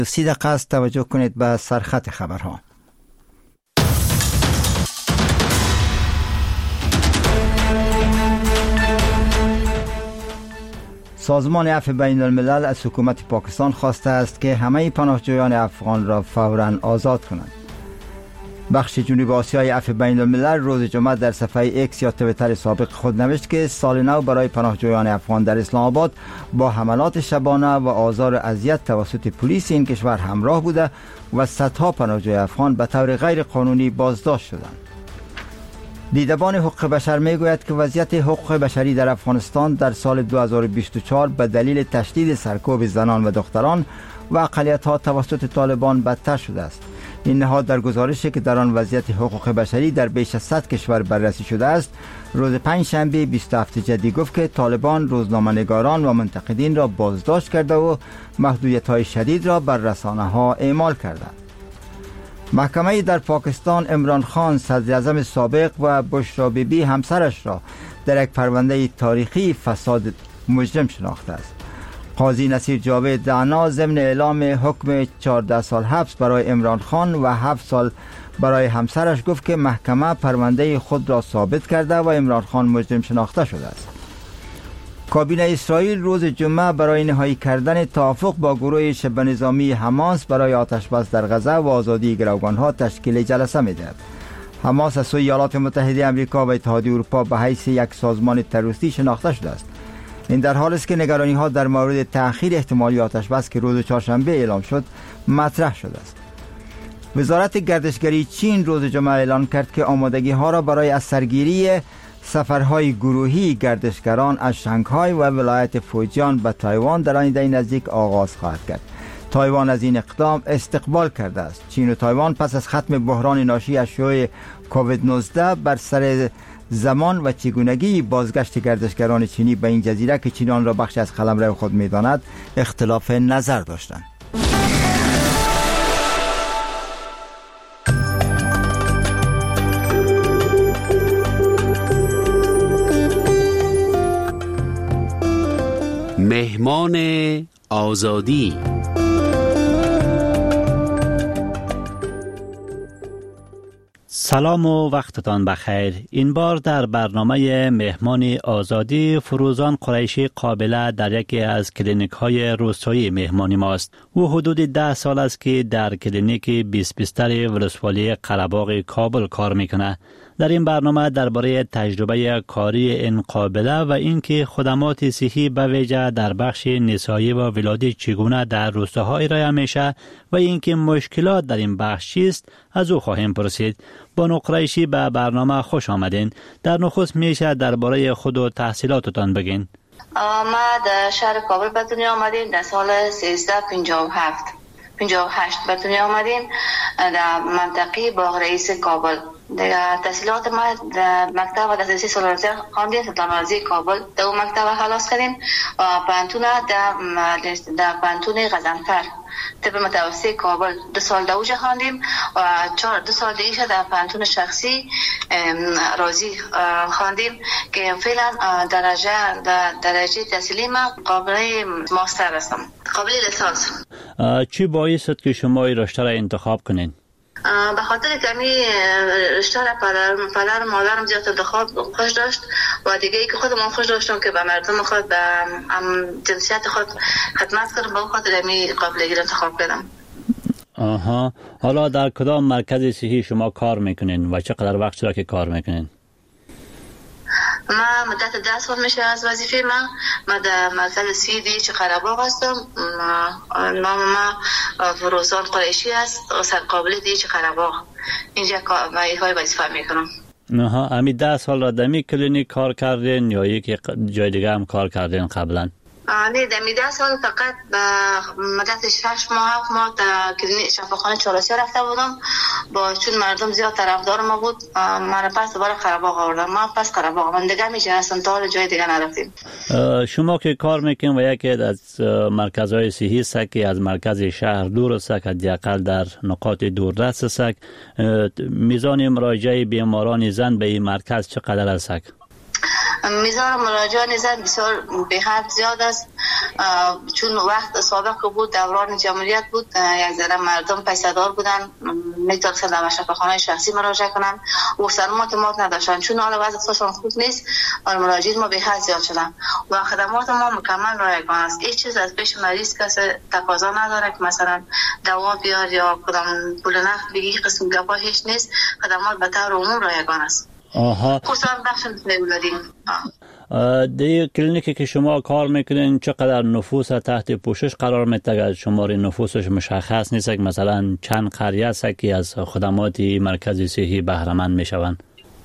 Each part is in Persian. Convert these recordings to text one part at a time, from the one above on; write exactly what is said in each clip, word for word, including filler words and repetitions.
سی دقیقه است. توجه کنید به سرخط خبرها. سازمان عفو بین الملل از حکومت پاکستان خواسته است که همه پناهجویان افغان را فوراً آزاد کنند. بخش جنوب آسیای عفو بین الملل روز جمعه در صفحه ایکس یا توییتر سابق خود نوشت که سال نو برای پناهجویان افغان در اسلام آباد با حملات شبانه و آزار و اذیت توسط پلیس این کشور همراه بوده و صدها پناهجوی افغان به طور غیر قانونی بازداشت شدند. دیدبان حقوق بشر میگوید که وضعیت حقوق بشری در افغانستان در سال دو هزار و بیست و چهار به دلیل تشدید سرکوب زنان و دختران و اقلیت‌ها توسط طالبان بدتر شده است. این نهاد در گزارشی که در آن وضعیت حقوق بشری در بیش از صد کشور بررسی شده است، روز پنج شنبه بیست و هفتم جدی گفت که طالبان روزنامه‌نگاران و منتقدین را بازداشت کرده و محدودیت‌های شدید را بر رسانه‌ها اعمال کرده. محکمه در پاکستان عمران خان صدر اعظم سابق و بشرا بیبی همسرش را در یک پرونده تاریخی فساد مجرم شناخته است. قاضی نصیر جاوید دعنا ضمن اعلام حکم چهارده سال حبس برای عمران خان و هفت سال برای همسرش گفت که محکمه پرونده خود را ثابت کرده و عمران خان مجرم شناخته شده است. کابینه اسرائیل روز جمعه برای نهایی کردن توافق با گروه شبه نظامی حماس برای آتشبس در غزه و آزادی گروگانها تشکیل جلسه می‌دهد. حماس از سوی ایالات متحده آمریکا و اتحادیه اروپا به حیث یک سازمان تروریستی شناخته شده است. این در حالی است که نگرانی‌ها در مورد تأخیر احتمالی آتشبس که روز چهارشنبه اعلام شد مطرح شده است. وزارت گردشگری چین روز جمعه اعلان کرد که آمادگی‌ها را برای از سرگیری سفرهای گروهی گردشگران از شانگهای و ولایت فوجیان به تایوان در آینده نزدیک آغاز خواهد کرد. تایوان از این اقدام استقبال کرده است. چین و تایوان پس از ختم بحران ناشی از شیوع کووید نوزده بر سر زمان و چگونگی بازگشت گردشگران چینی به این جزیره که چین آن را بخش از قلمرو خود می‌داند اختلاف نظر داشتند. مهمان آزادی. سلام و وقتتان بخیر. این بار در برنامه مهمان آزادی فروزان قریشی قابله در یکی از کلینیک های روستایی مهمانی ماست. او حدود ده سال است که در کلینیک بیست بیستر ولسوالی قره‌باغ کابل کار میکنه. در این برنامه درباره تجربه کاری این قابله و اینکه خدمات صحی به ویژه در بخش نسایی و ولادت چگونه در روستاها ارائه میشه و اینکه مشکلات در این بخش چیست از او خواهیم پرسید. بانو قریشی به برنامه خوش آمدین. در نخست میشه درباره خود و تحصیلاتتان بگین. ما در شهر کابل به دنیا آمدیم در سال سیزده پنجاه و هفت پنجاه و هشت به دنیا آمدیم در منطقه باغ رئیس کابل. در تحصیلات ما در مکتب دسترسی سالارزی خواندیم، سلطان‌آزی کابل در اون مکتب خلاص کردیم و پانتون در در پانتون غزنفر طب متوسط کابل دو سال دوجه خواندیم و چهار دو سال دیگه در پانتون شخصی رازی خواندیم که فعلا درجه در درجه تحصیلی ما قابل ماستر هستم، قابل لیسانس. چی باعث شد که شما این رشته را انتخاب کنین؟ به خاطر که می رشته را پدر مادرم زیاد انتخاب خوش داشت و دیگه ای که خودم خوش داشتم که به مردم خود به جنسیت خود خدمت کنم، به خاطر می قابلیت انتخاب کردم. آها. حالا در کدام مرکز صحی شما کار میکنین و چقدر وقت شده که کار میکنین؟ ما مدت ده سال میشه از وظیفه ما ما در مرکز سی دی چه قره‌باغ هستم. نام ما فروزان قریشی است و سرقابل دی چه قره‌باغ اینجا های وظیفه میکنم. آها. امی ده سال را دمی کلینیک کار کردین یا یکی جای دیگه هم کار کردین قبلا؟ نه دمی ده سال فقط به مدت شش ماه هفت ماه در کلینیک شفاخانه چهارسیه رفته بودم با چون مردم زیاد طرفدار ما بود من پس دوباره قره‌باغ آوردم. ما پس قره‌باغ من دیگه میشه اصلا تا جای دیگه نرفتیم. شما که کار میکنین و یکی از مرکزهای صحی است که از مرکز شهر دور است که حداقل در نقاط دوردست است، میزان مراجعه بیماران زن به این مرکز چقدر است؟ میزان مراجعان زن بسیار به حد زیاد است. چون وقت سابق بود دوران جمهوریت بود، یک ذره مردم پیسه‌دار بودن، میتونستن در شفاخانه شخصی مراجعه کنن و سلامت ما نداشتن. چون حالا وضعشون خوب نیست، مراجعین ما به حد زیاد شدن و خدمات ما مکمل رایگان است. هیچ چیز از پیش مریض کسی تقاضا نداره که مثلا دوا بیار یا کدام پول نقد بگی، قسم گپا هیچ نیست. خدمات به طور عموم رایگان است. آها. خصوصا بخش اولادی. در کلینیکی که شما کار میکنین چقدر نفوس تحت پوشش قرار میده؟ شمار نفوسش مشخص نیست که مثلا چند قریه است که از خدمات مرکز صحی بهره مند میشوند؟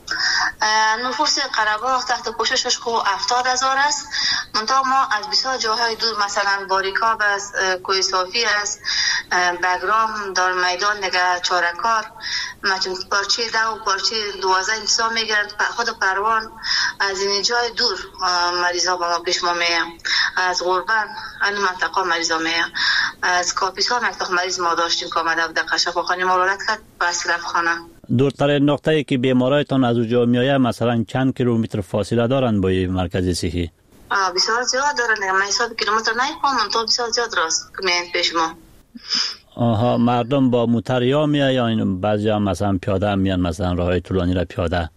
نفوس قره‌باغ تحت پوششش خو هفتاد هزار است. منتها ما از بسیار جاهای دور مثلا باریکاب است، کوی صافی است، بگرام، دار میدان نگه چارکار، مثلا پارچه ده و پارچه دوازده انتصاب میگیرند. خود پروان از این جای دور مریضا با ما پیش ما میان، از غربن این منطقه مریضا میان، از کاپیسا منطقه مریض ما داشتیم که آمده بود در شفاخانه ما ولادت کرد به اصرف خانه. دورترین نقطه‌ای که بیمارایتان از اونجا میآید مثلا چند کیلومتر فاصله دارند با مرکز صحی؟ آه بسیار زیاد دارند. من حساب کیلومتر نمی‌کنم، تو بسیار زیاد راست که میان پیش ما. آها، مردم با موتر یا میآید یا این بعضی هم مثلا پیاده میان، مثلا راههای طولانی را پیاده؟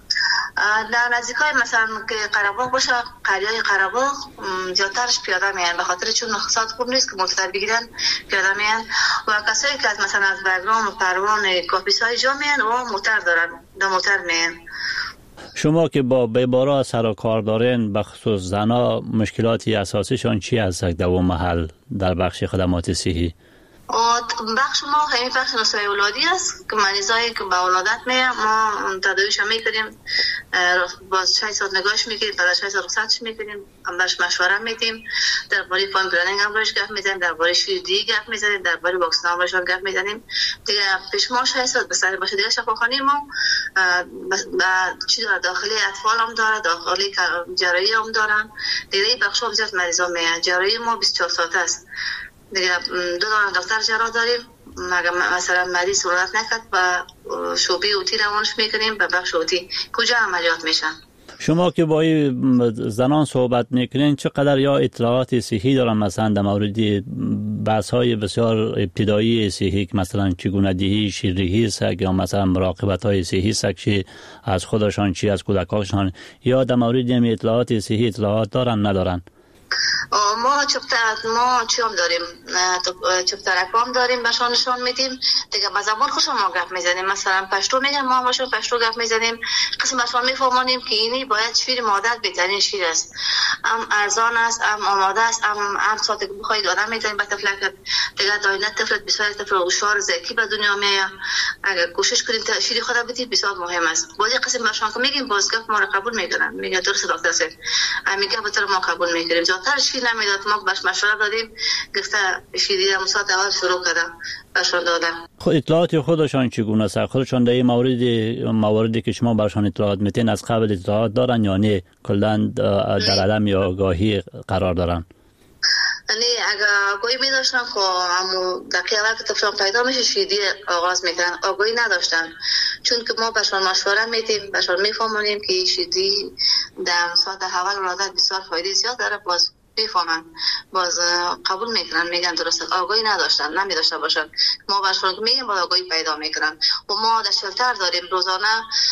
در نزدیکای مثلا که قره‌باغ باشه، قریه‌های قره‌باغ زیادترش پیاده میان، به خاطر چون اقتصاد خوب نیست که موتور بگیرن، پیاده میان. و کسایی که از مثلا از بگرام و پروان کاپیسای جا میان و موتور دارن، دو موتور میان. شما که با بیمارا سر و کار دارین، به خصوص زنا، مشکلاتی اساسیشان چی هست در اون محل در بخش خدمات صحی؟ بخش ما همین بخش نسای اولادی است که مریضایی که با ولادت میان ما تداویش میکنیم، باز شش ساعت نگاهش میکنیم، بعد شش ساعت رخصتش میکنیم، هم برش مشوره میدیم، درباره پام پلنینگ هم برش گپ میزنیم، درباره شیردی گپ میزنیم، درباره واکسن برش گپ میزنیم. دیگه پیش ما شش ساعت بسری باشه. دیگه شفاخانه ما چی داره، داخلی اطفال هم داره، داخلی جراحی هم دارن. دیگه بخش ها زیاد مریضا میان. جراحی ما بیست و چهار ساعت است. دیگه دو دانه دکتر جراح داریم. مگه مثلا مریض ولادت نکرد و شوبی اوتی روانش میکنیم به بخش اوتی کجا عملیات میشن. شما که با زنان صحبت میکنین چقدر یا اطلاعات صحی دارن مثلا در مورد بحث های بسیار ابتدایی صحی که مثلا چگونگی شیردهی است یا مثلا مراقبت های صحی است که از خودشان چی از کودکانشان، یا در مورد این اطلاعات صحی اطلاعات دارن ندارن؟ ما چپتر ما چیام داریم، چپترک هم داریم بهشان نشان میدیم. دیگه با زبان خوشم ما گپ میزنیم، مثلا پشتو میگن ما باشون پشتو گپ میزنیم، قسم بهشان میفهمونیم که اینی باید شیر مادر بهترین شیر است، هم ارزان است، هم آماده است، هم هر ساعت که بخواید آدم میتونید به طفلک. دیگه داینه طفلت بسیار طفل هوشیار ذکی به دنیا میاد. اگر کوشش کنید شیر خود بدید بسیار مهم است. باید قسم بهشان که میگیم باز گپ ما رو قبول میکنن، میگه درست دکتر سه میگه بهتر ما قبول میکنیم. زیادتر شیر نمیداد، ما باش مشوره دادیم، گفته شیری هم ساعت اول شروع کردم بهشان دادم. خود اطلاعات خودشان چگونه است؟ خودشان در این مورد مواردی که شما برشان اطلاعات میتین از قبل اطلاعات دارن یا نه کلا در عدم آگاهی قرار دارن؟ یعنی اگر آگاهی می داشتن که همون دقیقه اول که طفلان پیدا میشه شیردی آغاز میکنن، آگاهی نداشتن چون که ما بهشان مشوره میدیم، بهشان میفهمونیم که شیردی در ساعت اول ولادت بسیار فایده زیاد داره، باز بفهمن باز قبول میکنن، میگن درست. آگاهی نداشتن، نمیداشته باشن، ما بهشون میگیم با آگاهی پیدا میکنن. و ما در شلتر داریم روزانه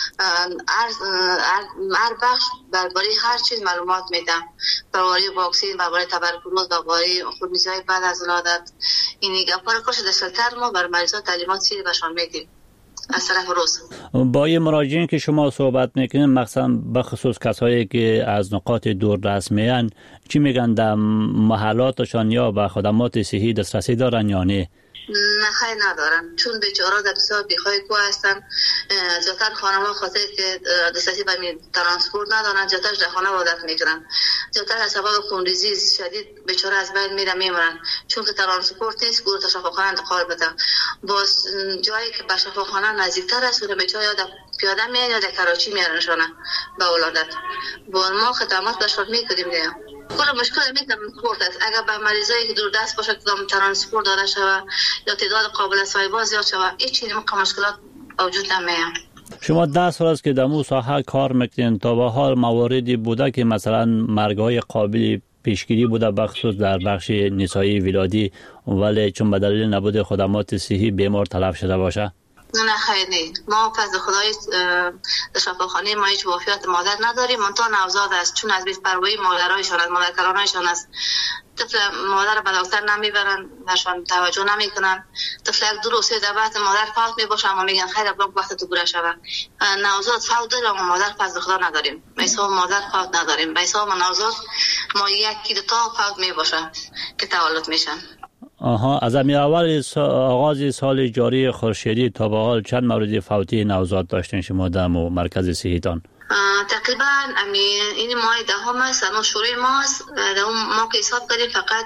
هر بخش درباره هر چیز معلومات میدم، درباره واکسن، درباره تبرکلوز، درباره خونریزی بعد از ولادت. این گپا رو کاش در شلتر ما بر مریضا تعلیمات سری بهشون میدیم از طرف روز. با این مراجعین که شما صحبت میکنین مخصوصا به خصوص کسایی که از نقاط دوردست میان، چی میگن در محلاتشان یا به خدمات صحی دسترسی دارن یا نه؟ نه خیلی ندارن، چون بیچاره در بسیار بیخواه کو هستن. زیادتر خانم‌ها خاطر که دسترسی به ترانسپورت ندارن، زیادتر در خانه عادت میکنن، زیادتر از سبب خونریزی شدید بیچاره از بین میره میمرن، چون که ترانسپورت نیست گروه تا شفاخانه انتقال بده. باز جایی که به شفاخانه نزدیکتر است و بیچاره یا پیاده میان یا در کراچی میارنشونه به ولادت. با ما خدمات بهشون میکنیم دیگه. کل مشکل می ترانسپورت است. اگر به مریضایی که دور دست باشه که ترانسپورت داده شود یا تعداد قابل استفاده زیاد شود، هیچ چیزی مشکلات وجود نمیاد. شما ده سال است که در مو ساحه کار میکنین، تا به حال مواردی بوده که مثلا مرگ‌های قابل پیشگیری بوده بخصوص در بخش نسایی ولادی، ولی چون به دلیل نبود خدمات صحی بیمار تلف شده باشه؟ نه خیر نه، ما فضل خدای در شفاخانه ما هیچ وفیات مادر نداریم، منتها نوزاد است، چون از بی‌پروایی مادرایشان از مادرکرانایشان است. طفل مادر به دکتر نمیبرن، نشان توجه نمیکنن. طفل یک دو روز سه بعد مادر فوت میباشه، اما میگن خیر بلوک وقت تو گوره شود. نوزاد فوت داره اما مادر فضل خدا نداریم. به حساب مادر فوت نداریم. به حساب نوزاد ما یکی دو تا فوت میباشه که تولد میشن. آها، از امی اول آغاز سال جاری خورشیدی تا به حال چند مورد فوتی نوزاد داشتین شما در مرکز صحیتان؟ تقریبا امی این ماه دهم است، اما شروع ماست در اون ما که حساب کردیم فقط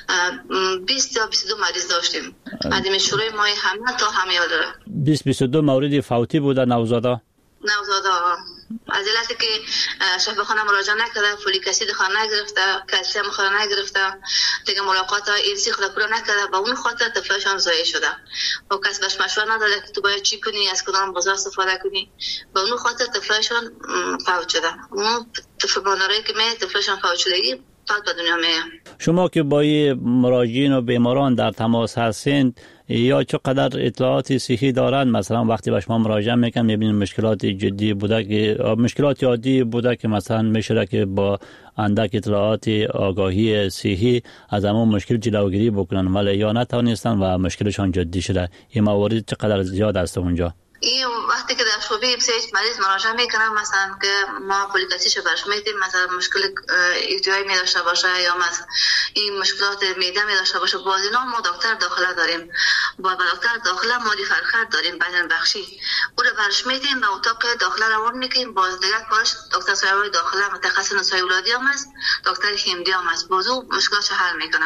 بیست یا بیست و دو مریض داشتیم. از شروع ماه همه تا همه داره بیست بیست و دو مورد فوتی بوده نوزادا. نوزادا از علتی که شفاخانه مراجعه نکرده، فولیک اسید خود نگرفته، کلسیم خود نگرفته، دیگه ملاقات ایرسی خود پورا نکرده، با اون خاطر طفلشان ضایع شده. و کس بهش مشوره نداده که تو باید چی کنی، از کدام غذا استفاده کنی، با اون خاطر طفلشان فوت شده. اون طفل مادرایی که می طفلشان فوت شدگی فقط به دنیا می. شما که با مراجعین و بیماران در تماس هستین یا چقدر اطلاعات صحی دارند؟ مثلا وقتی به شما مراجعه میکنن میبینید مشکلات جدی بوده که مشکلات عادی بوده که مثلا میشه که با اندک اطلاعات آگاهی صحی از همون مشکل جلوگیری بکنن، ولی یا نتونستن و مشکلشان جدی شده. این موارد چقدر زیاد است اونجا؟ این وقتی که در شعبه بسیج مریض مراجعه میکنن، مثلا که ما فولیک اسیدشو برش میدیم، مثلا مشکل ایدوایی می داشته باشه یا مثلا این مشکلات معده می داشته باشه، باز اینا ما دکتر داخله داریم، با دکتر داخله مالی فرخر داریم بدن بخشی، او رو برش میدیم و اتاق داخله روان میکنیم. باز دیگه کارش دکتر سایوی داخله متخصص نسای ولادی هم است، دکتر هیمدی هم است، باز او مشکلاتش حل میکنه.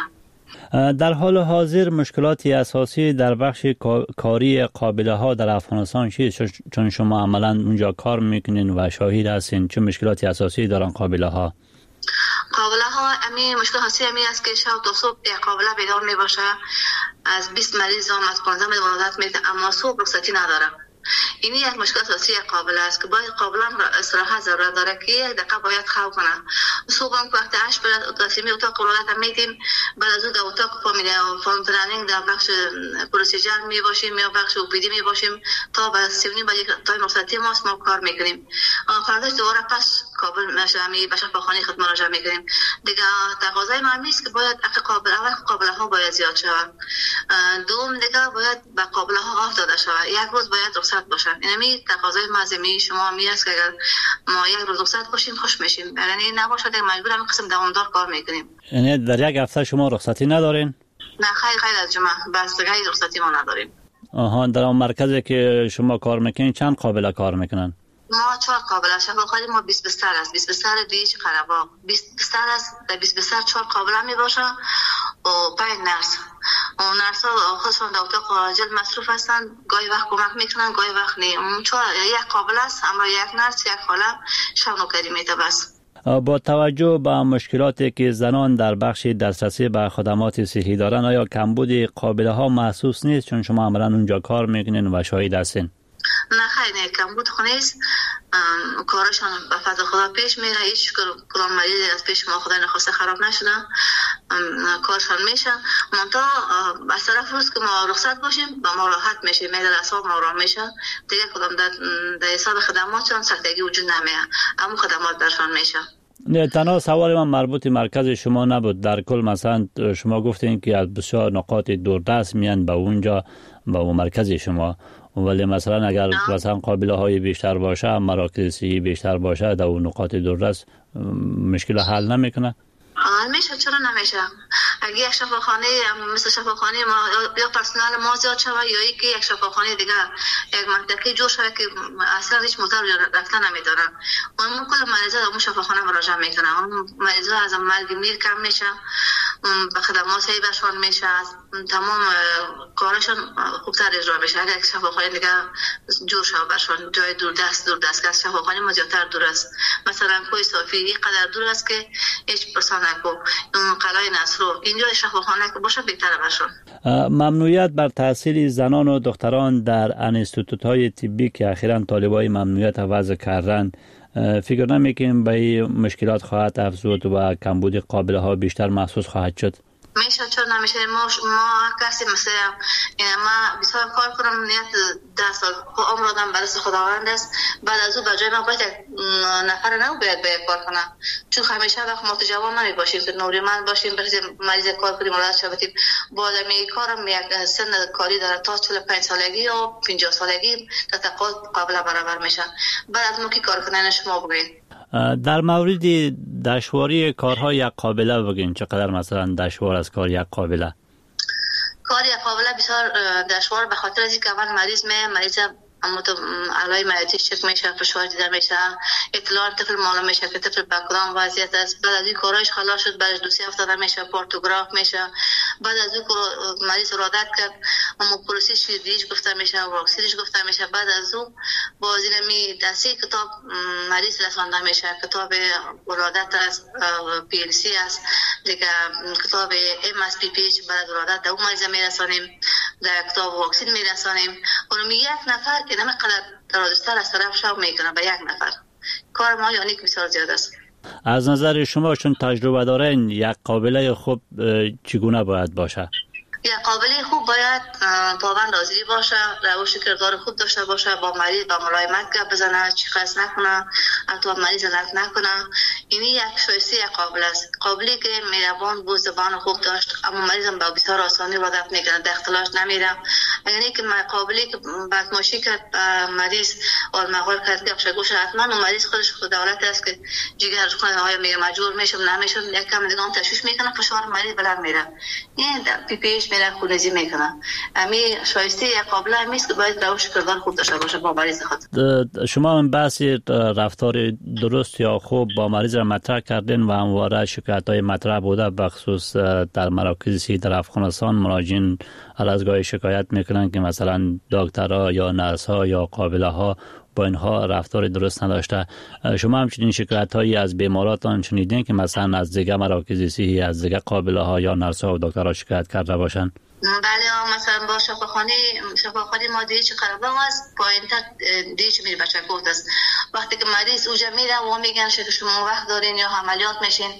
در حال حاضر مشکلاتی اساسی در بخش کاری قابله ها در افغانستان چیست؟ چون شما عملا اونجا کار میکنین و شاهد هستین، چه مشکلاتی اساسی دارن قابله ها؟ قابله ها امی مشکل خاصی امی است که شب تا صبح یک قابله بیدار می باشه، از بیست مریض هم از پانزده مریض ولادت میده اما صبح رخصتی نداره. این یک مشکل اساسی قابله است که باید قابله را استراحت ضرورت داره که یک دقیقه باید خواب کنه. صبح هم وقت هشت برد قسمی اتاق ولادت هم میدیم، بعد از اون در اتاق فامیلی فامیلی پلنینگ در بخش پروسیجر می باشیم یا بخش اوپیدی می باشیم تا به سی و نیم بجه تا رخصتی ماست ما کار میکنیم. فرداش دوباره پس کابل مشامی به شفاخانه خود مراجعه میکنیم. دیگه تقاضای ما است که باید قابل اول قابله ها باید زیاد شود، دوم دیگه باید به قابله ها آف داده شود، یک روز باید رخصت باشن. یعنی تقاضای مازمی شما می است که اگر ما یک روز رخصت باشیم خوش میشیم، یعنی نباشه که مجبور هم قسم دوامدار کار میکنیم. یعنی در یک هفته شما رخصتی ندارین؟ نه خیر خیر از جمعه بس دیگه رخصتی ما نداریم. آها، در اون مرکزی که شما کار میکنین چند قابله کار میکنن؟ ما چهار قابله شفاخانه ما بیست بستر است، بیست بستر دیش قرباق، بیست بستر است، در بیست بستر چهار قابله می باشه و پنج نرس. و نرس ها خودشون در اتاق عاجل مصروف هستن، گاهی وقت کمک میکنن گاهی وقت نیم. چهار یک قابله است اما یک نرس یک خاله شب نوکری میده بس. با توجه به مشکلاتی که زنان در بخش دسترسی به خدمات صحی دارن، آیا کمبود قابله ها محسوس نیست چون شما عملاً اونجا کار میکنین و شاهد هستین؟ نه خیلی نه، کمبود خونیست، کارشان به فضل خدا پیش میره، هیچ کدام مریض از پیش ما خدا نخواسته خراب نشده، کارشان میشه. منتها از طرف روز که ما رخصت باشیم با ما راحت میشه، میدر اصاب ما راحت میشه، دیگه کدام در حساب خدماتشان سختگی وجود نمیه، اما خدمات برشان میشه. نه، تنها سوال من مربوط مرکز شما نبود، در کل مثلا شما گفتین که از بسیار نقاط دوردست میان به اونجا به اون مرکز شما، ولی مثلا اگر مثلا قابله های بیشتر باشه، مراکز صحی بیشتر باشه در اون نقاط دوردست، مشکل حل نمیکنه؟ میشه، چرا نمیشه؟ اگه یک شفاخانه مثل شفاخانه ما یا پرسنل ما زیاد شود یا یکی یک شفاخانه دیگه یک منطقه جور شود که اصلا هیچ موتور رفتن نمیدارن، اون کل مریضا در اون شفاخانه مراجعه میکنن، اون مریضا از مرگ میر کم میشه، به خدمات هایی برشان میشه، تمام کارشان خوبتر اجرا میشه. اگر یک شفاخانه دیگه جور شود برشان جای دور دست دور دست که از شفاخانه ما زیادتر دور است، مثلا کوی صافی اینقدر دور است که هیچ پرسان نکو، اون قلعه نصرو اینجا شفاخانه که باشه بهتره برشان. ممنوعیت بر تحصیل زنان و دختران در انستیتوت‌های طبی که اخیراً طالبای ممنوعیت وضع کردن، فکر نمیکنیم به این مشکلات خواهد افزود و کمبود قابله ها بیشتر محسوس خواهد شد؟ میشه چرا نمیشه. ما ما کسی مثلا ما بسیار کار کنم نیت ده سال عمر آدم برای خداوند است، بعد از او بجای ما باید نفر نو باید باید کار کنم، چون همیشه وقت ما تو جوان نمی باشیم که نوری من باشیم برای مریض کار کنیم ولاد شبتیم با آدمی کارم یک سن کاری داره تا چهل و پنج سالگی یا پنجاه سالگی تا تقاضا قابل برابر میشه. بعد از ما کی کار کنن شما بگید. در مورد دشواری کارهای یک قابله بگین، چقدر مثلا دشوار از کار یک قابله؟ کار یک قابله بسیار دشوار به خاطر از اینکه اول مریض می مریض اما تو علای معده‌اش چک میشه، فشار دیده میشه، اطلاعات طفل معلوم میشه که طفل به کدام وضعیت است. بعد از این کارایش خلاص شد، بعدش دوسیه افتاده میشه، پورتوگراف میشه. بعد از اون مریض را عادت کرد، اما پروسیس فیزیش گفته میشه، واکسینش گفته میشه. بعد از اون با زیرمی دستی کتاب مریض رسانده میشه، کتاب ولادت است، پی ال سی است دیگه، کتاب ام اس پی پیچ بعد ولادت دو مریض میرسانیم، در کتاب واکسین میرسانیم. اونم یک نفر که نمی قدر درازتر از طرف شو میکنه به یک نفر. کار ما یعنی که بسیار زیاد است. از نظر شما چون تجربه دارین یک قابله خوب چگونه باید باشه؟ یک قابله خوب باید پابند حاضری باشه، روش کردار خوب داشته باشه، با مریض با ملایمت گپ بزنه، چیخاس نکنه، حتی مریض لط نکنه. این یک شایسته یک قابله است. قابلی که مهربان بود، زبان خوب داشت، اما مریض هم با بسیار آسانی عادت میکنه، در اختلاط نمیره. اگر اینکه قابلی که بدماشی کرد مریض اور مغول کرد گپ شگوش حتما و مریض خودش خود دولت است که جیگرش کنه آیا میگه مجبور میشم نمیشم، یک کم دیگه تشویش میکنه، فشار مریض بلند میره، این پی پیش میره خونریزی میکنه. امی شایسته یک قابله همیست که باید روش کردار خوب داشته باشه با مریض خود. شما من بحثی رفتار درست یا خوب با مریض را مطرح کردین و همواره شکایت های مطرح بوده، بخصوص در مراکز سی در افغانستان مراجعین هر از گاهی شکایت میکنن که مثلا دکترها یا نرس ها یا قابله ها با اینها رفتار درست نداشته. شما همچنین شکایت هایی از بیماراتان شنیدین که مثلا از دیگه مراکز صحی، از دیگه قابله ها یا نرس ها و دکترها شکایت کرده باشن؟ بله، مثلا با شفاخانه شفاخانه ما دیگه چه قربان است پایین تا دیگه چه میره بچه کوت است. وقتی که مریض اوجا میره و میگن که شما وقت دارین یا عملیات میشین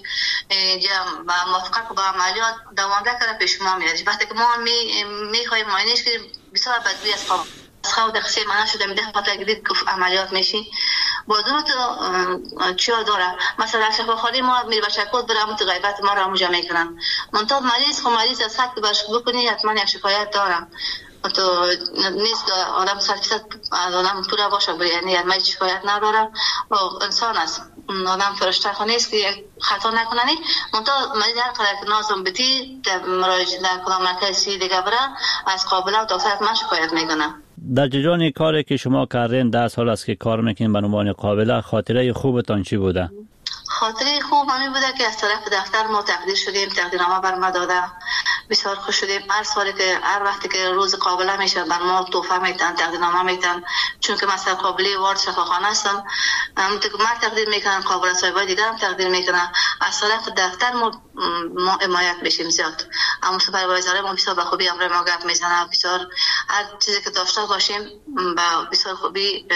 یا موافقت با عملیات دوام نکنه پیش ما میاد. وقتی که ما می میخوایم معاینش کنیم بسیار بدبی از خواب خود خسی منو شده میده خاطر گدید گفت عملیات میشی با دو تا چیا داره. مثلا شفاخانه ما میره بچه کوت برام تو غیبت ما را موجا میکنن. منتها مریض خو مریض از حد باش بکنی حتما یک شکایت دارم. تو نیست آدم صد درصد آدم پورا باشه بری، یعنی من شکایت ندارم و انسان است، آدم فرشته خو نیست که خطا نکنه. منتها مریض هر قدر که نازم بدی در مراجعه در کدام مرکزی دیگه بره از قابله و دکتر من شکایت میکنه. در جریان کاری که شما کردین ده سال است که کار میکنین به عنوان قابله، خاطره خوبتان چی بوده؟ خاطره خوب همین بوده که از طرف دفتر ما تقدیر شدیم، تقدیرنامه بر ما داده، بسیار خوش شدیم. هر سالی که هر وقتی که روز قابله میشه بر ما تحفه میتن، تقدیرنامه میتن، چون که مثلا قابله وارد شفاخانه هستم، من تقدیر میکنن، قابله صاحبای دیگر هم تقدیر میکنن. از طرف دفتر ما ما حمایت بشیم زیاد. اما سوپروایزر ما بسیار به خوبی امر ما گپ میزنه، بسیار هر چیزی که داشته باشیم با بسیار خوبی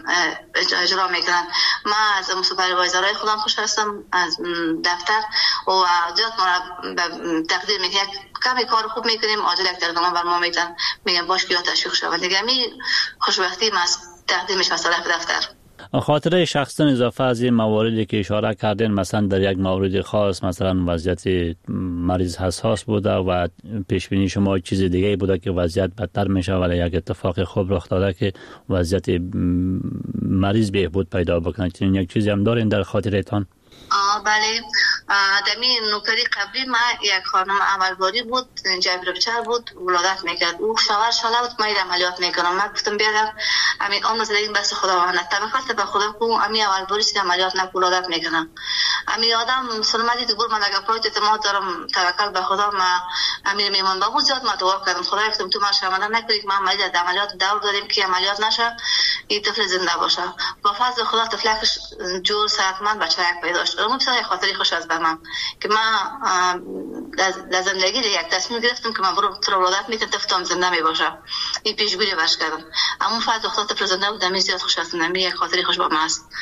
اجرا میکنن. ما از سوپروایزرای خودم خوش هستم، از دفتر و زیاد ما تقدیر میکنم. کمی کار خوب میکنیم، عاجل یک تقدیرنامه بر ما میتن، میگم باش بیا تشویق شود دیگه. می خوشبختی ما از تقدیم میشه از طرف دفتر. خاطره شخصا اضافه از این مواردی که اشاره کردین، مثلا در یک مورد خاص مثلا وضعیت مریض حساس بوده و پیش بینی شما چیز دیگه بوده که وضعیت بدتر میشه ولی یک اتفاق خوب رخ داده که وضعیت مریض بهبود پیدا بکنه، چنین یک چیزی هم دارین در خاطرتان؟ آه بله، دمی نوکری قبلی ما یک خانم اولباری بود، جبر بچه بود، ولادت میکرد. او شوهر شاله بود، ما این عملیات میکنم. من گفتم بیادم امین آن نزده این بس خداوند تمکات به خدا کو امین اولباری چیز عملیات نک ولادت میکنم. امین آدم سلامتی تو گور من اگه پایت اعتماد دارم، توکل به خدا. ما امیر میمون با زیاد ما دعا کردم خدا گفتم تو ما شامل نکنی که ما عملیات عملیات دور داریم که عملیات نشه این طفل زنده باشه. با فضل خدا طفلکش جور صحتمند بچه یک پیدا شد. اون بسیار خاطری خوش از به من که من در زندگی یک تصمیم گرفتم که من برو تو ولادت میتونم طفلم زنده می باشه، این پیشگویی باش کردم. اما فضل خدا طفل زنده بود، دمی زیاد خوش هستم، دمی یک خاطری خوش با من است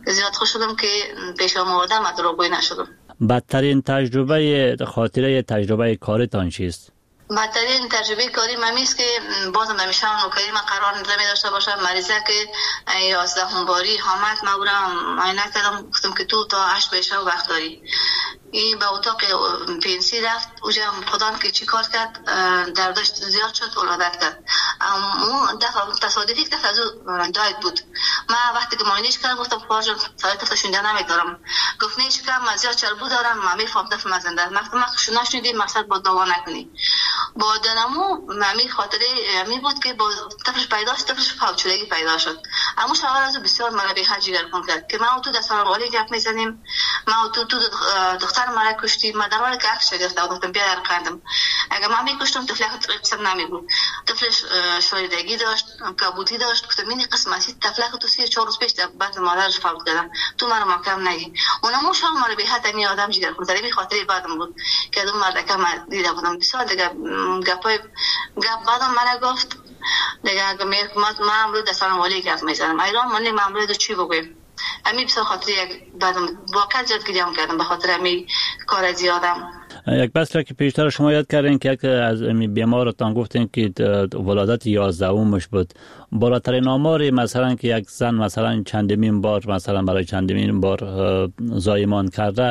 زیاد خوش شدم که پیش آمدم و دروغگویی نشدم. بدترین تجربه خاطره تجربه کارتان چیست؟ بدترین تجربه کاری ممیست که بازم همیشه نوکری من قرار نمی داشته باشم. مریضه که یازده باری حامد ما برم عینک کردم، گفتم که تو تا هشت بشه و وقت داری. این به اتاق پنسی رفت، اونجا خودم که چی کار کرد، دردش زیاد شد، ولادت کرد. اون دفعه تصادفی که دفعه از اون داید بود. من وقتی که معاینش کردم گفتم خواهر جان ساعت تا شونده نمیدارم. گفت نه چیکار، من زیاد چربو دارم، من میفهم دفعه مزنده. وقتی من شونه شدی مقصد با دوا نکنی. با دنمو ممی خاطره می بود که با طفلش پیدا شد، طفلش فوتشدگی پیدا شد. اما شوهر از بسیار مرا به حج گرفت کرد که ما تو دستان والی گپ میزنیم، ما تو تو دختر مرا کشتی، ما در حالی که عکس گرفته بودم بیا کردم. اگه من میکشتم طفل قسم نمیگو. طفلش شویدگی داشت، کبودی داشت. گفتم این قسمتی طفل تو سی چهار روز پیش بعد مادرش فوت کردن، تو مرا مکرم نگی. اونمو شام مرا به حد می آدم جگر کرد. این خاطره بعدم بود که اون مرد که من دیدم بودم بسیار دیگه گپای گپ بعدم مرا گفت دیگه اگه می ما امروز دستان والی گپ میزنم ایران من ما امروز چی بگم. امی بسیار خاطر یک بعدم واقعا زیاد گریه کردم به خاطر امی کار زیادم. یک بس را که پیشتر شما یاد کردین که یک از امی بیمارتان گفتین که ولادت یازدهمش بود، بالاترین آماری مثلا که یک زن مثلا چندمین بار مثلا برای چندمین بار زایمان کرده،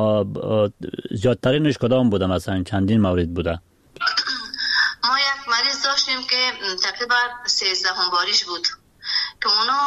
زیادترینش کدام بوده؟ مثلا چندین مورد بوده؟ ما یک مریض داشتیم که تقریبا سیزده باریش بود که اونا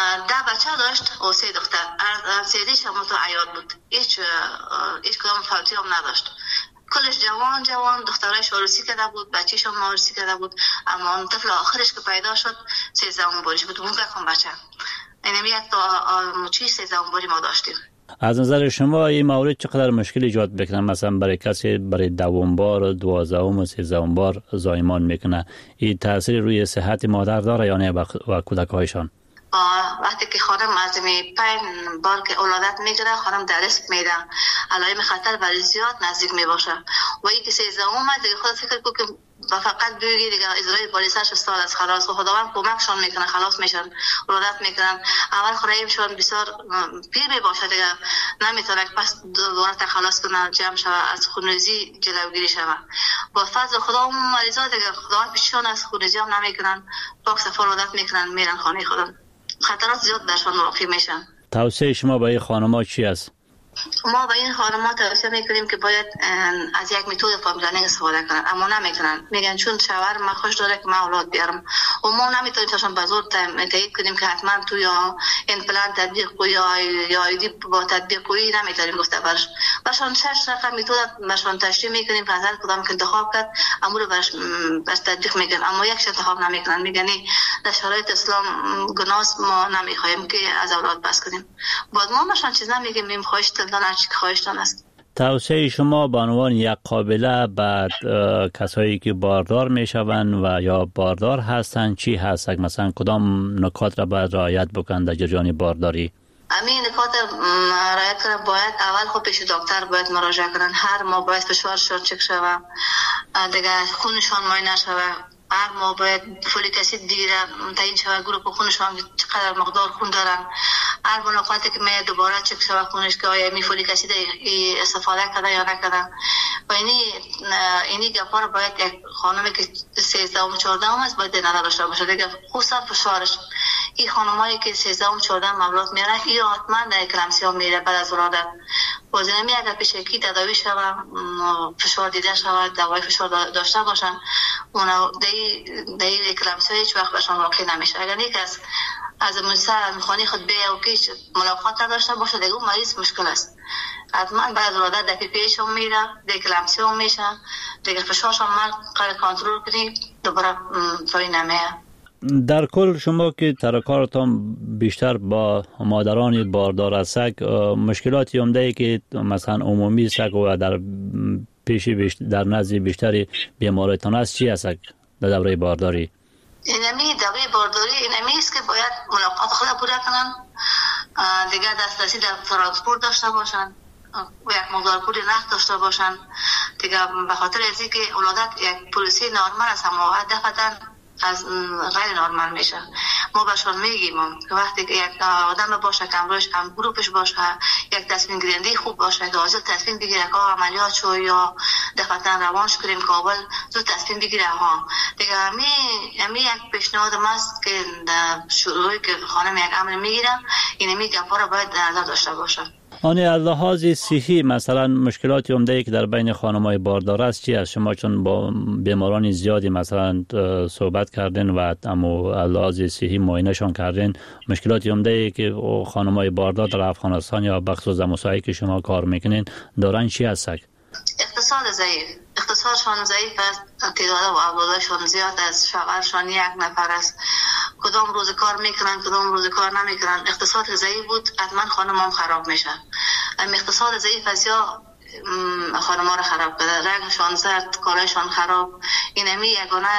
ده بچه داشت و سه دختر، سیدیش هم تو عیاد بود، هیچ هیچ کدام فوتی هم نداشت. کلش جوان جوان دخترش عروسی کرده بود، بچه‌ش هم عروسی کرده بود. اما اون طفل آخرش که پیدا شد سیزده باریش بود. اون بکن بچه اینمی یک تا مچی سیزده باری ما داشتیم. از نظر شما این مورد چقدر مشکل ایجاد بکنه؟ مثلا برای کسی برای دوم بار، دوازدهم و سیزدهم بار زایمان میکنه، این تاثیر روی صحت مادر داره یا نه و کودک‌هایشان؟ وقتی که خانم از می پنج بار که ولادت میگیره خانم در ریسک میده، علائم خطر برای زیاد نزدیک میباشه. و این که سیزدهم دیگه خود فکر کو که و فقط بگی دیگه اجرای پالیساش استاد از خلاص و خداوند کمکشون میکنه، خلاص میشن، ولادت میکنن. اول خورایمشون بسیار پیر میباشه دیگه نمیتونه پس دوباره خلاص کنه، جمع شوه، از خونریزی جلوگیری شوه. با فضل خدا اون مریضا دیگه خداوند پیششون از خونریزی هم نمیکنن، پاک صفا ولادت میکنن، میرن خانه خودم. خطرات زیاد درشون واقع میشن. توصیه شما به این خانم‌ها چی است؟ ما به این خانم‌ها توصیه میکنیم که باید از یک متد فامیل پلنینگ استفاده کنن، اما نمیتونن. میگن چون شوهر من خوش داره که من اولاد بیارم و ما نمیتونیم تاشون به زور تایید کنیم که حتما تو یا این پلن تطبیق کو یا یا ایدی با تطبیق کوی نمیتونیم گفته برش. برشون شش رقم متد برشون تشریح میکنیم که هر کدام که انتخاب کرد امور برش بس تطبیق میکنن، اما یک انتخاب نمیکنن. میگن در شرایط اسلام گناست، ما نمیخوایم که از اولاد بس کنیم. بعد ما برشون چیز نمیگیم، میم خواهش خواهشتان است. توصیه شما به عنوان یک قابله بعد کسایی که باردار میشوند و یا باردار هستند چی هست؟ مثلا کدام نکات را باید رعایت بکنند در جریان بارداری؟ همین نکات رعایت کنند. باید اول خود پیش دکتر باید مراجعه کنند. هر ماه باید فشارشان چک شود، دیگه خونشان معاینه شود. هر ماه باید فولیک اسید دیگه تعیین شود، گروه خونشان چقدر مقدار خون دارن. هر ملاقاتی که می دوباره چک شود خونش که آیا می فولیک اسید استفاده کرده یا نکرده. و اینی اینی گپا رو باید یک خانمی که سیزده و چهارده هم است باید نظر داشته باشه. دیگه خصوصا فشارش این خانمایی که سیزده و چهارده هم اولاد میارن این حتما در اکلمسیا میره بعد از ولادت. بازنمی اگر پیش کی تداوی شود، فشار دیده شود، دوای فشار داشته باشن، اونا دی دی اکلمسیا هیچ وقت بهشون واقع نمیشه. اگر یک از از مثلا خانه خود به او که ملاقات داشته باشه دیگه اون مریض مشکل است. حتما بعد ولادت در پی پیش هم میره، در اکلمسیا هم میشه، دیگه فشارش هم من کنترل کنی دوباره پای نمیه. در کل شما که ترکارتان بیشتر با مادران باردار است، مشکلاتی هم داره که مثلا عمومی است و در پیش بیشتر در نزد بیشتری بیمارتان است چی است در دوره بارداری؟ اینمی دوره بارداری اینمی است که باید ملاقات خود پوره کنن، دیگه دسترسی در ترانسپورت داشته باشن و یک مقدار پول نقد داشته باشن. دیگه به خاطر از اینکه ولادت یک پروسه نرمال است، اما دفعتاً از غیر نورمال میشه. ما بهشون میگیم که وقتی که یک آدم باشه که امروز هم گروپش باشه، یک تصمیم گیرنده خوب باشه که حاضر تصمیم بگیره که عملیات شو یا دفتر روانش کنیم کابل زود تصمیم بگیره ها دیگه. همی همی یک پیشنهاد است که شروعی که خانم یک امر میگیره این می گپا رو باید در نظر داشته باشه. آنی از لحاظ صحی مثلا مشکلات عمده که در بین خانم‌های باردار است چی است؟ شما چون با بیماران زیادی مثلا صحبت کردین و اما از لحاظ صحی معاینه‌شان کردین، مشکلات عمده که خانم‌های باردار در افغانستان یا بخصوص مساعی که شما کار میکنین دارن چی است؟ اقتصاد ضعیف، اقتصادشان ضعیف است، تعداد و اولادشان زیاد است، شغلشان یک نفر است، کدام روز کار میکنن کدام روز کار نمیکنن. اقتصاد ضعیف بود حتما خانمام خراب میشن. ام اقتصاد ضعیف است یا خانم‌ها را خراب کرده، رنگشان زرد، کالایشان خراب. این همی یگانه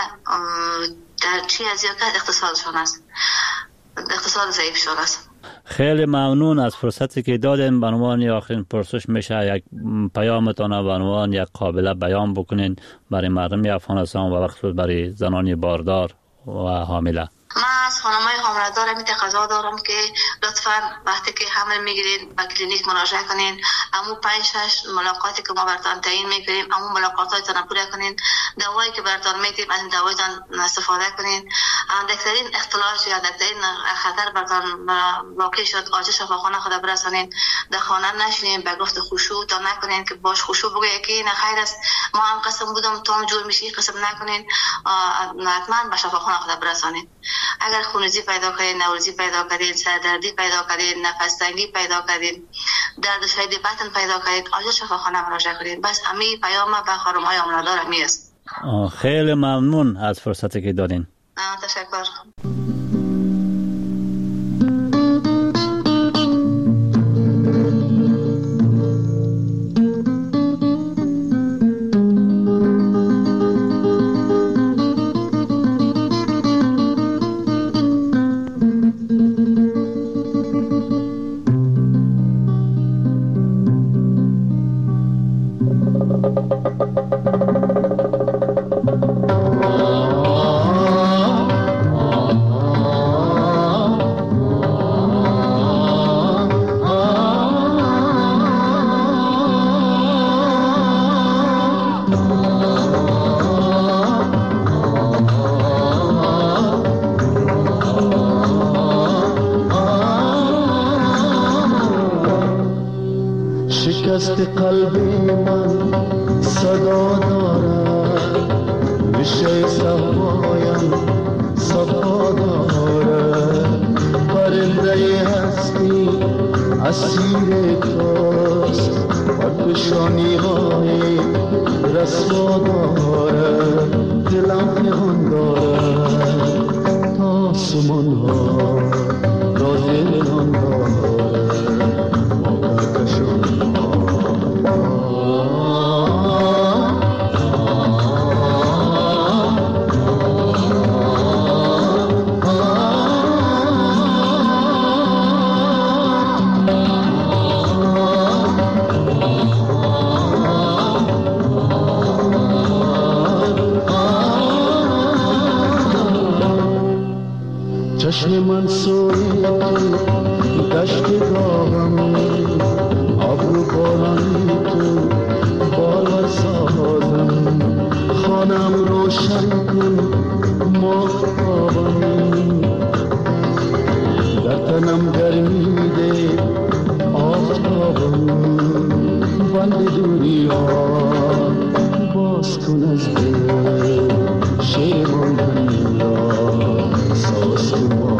در چی از یا اقتصادشان است، اقتصاد ضعیف شده است. خیلی ممنون از فرصتی که دادین. به عنوان آخرین پرسش میشه یک پیامتان به عنوان یک قابل بیان بکنین برای مردم افغانستان و بخصوص برای زنان باردار و حامله. من از خانم‌های حامله‌دار می تقاضا دارم که لطفاً وقتی که حمل میگیرین به کلینیک مراجعه کنین. امو پنج شش ملاقاتی که ما براتون تعیین میکنیم امو ملاقاتاتون رو پوره کنین. دوایی که براتون میدیم از این دوایتون استفاده کنین. اندکترین اختلاج یا اندکترین خطر براتون واقع شد آجه شفاخانه خود برسانین. در خانه نشینین، به گفت خشوع تا نکنین که باش خشوع بگه که این خیر است ما هم قسم بودم تو هم جور میشی، قسم نکنین. حتما به شفاخانه خود برسانین. اگر خونریزی پیدا کردین، نوروزی پیدا کردین، سردردی پیدا کردین، نفس تنگی پیدا کردین، درد شدید بطن پیدا کردین، آجا شفاخانه مراجعه کنین. بس امی پیام به خانم‌های حامله‌دار امی است. خیلی ممنون از فرصتی که دادین. تشکر. شکست قلبی من صدا دارد، بشه صفایم صفا دارد. پرنده هستی اسیر توست و پیشانی های رسوا دارد. دلم پیغام دارد تا سمان ها را دلان دارد. چشم من سوی دشت داغم، ابرو بارانی تو بالا سازم. خانم روشن کن ماهتابم، در تنم گرمی ده آفتابم. بند دنیا باز کن از دل شیر من را ساز کن.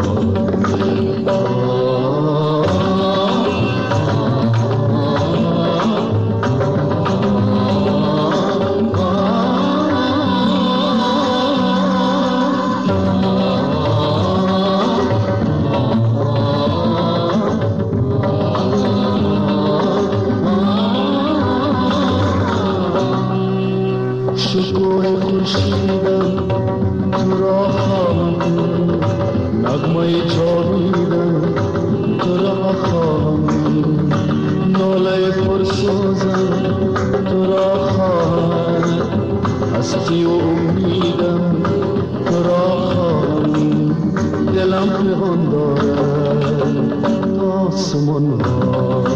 جهان دارد آسمان ها